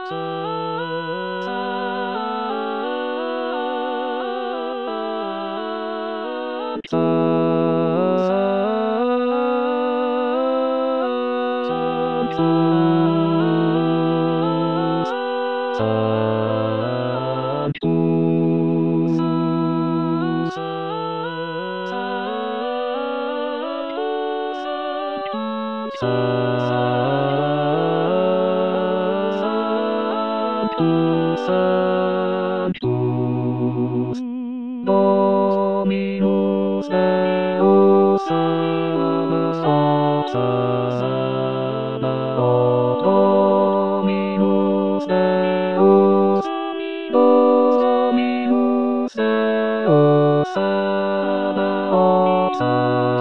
ドミノステオサバソサバオドミノステオドミノステオサバオサ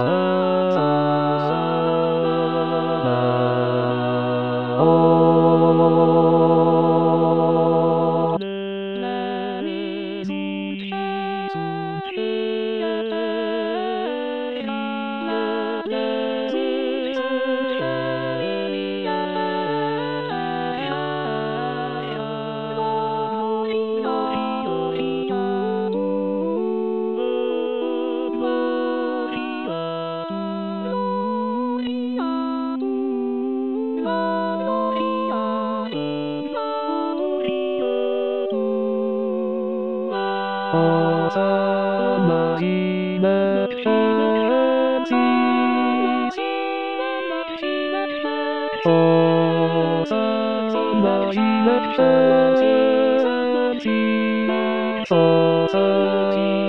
バオレミソおさまいなくておさまいなくておさ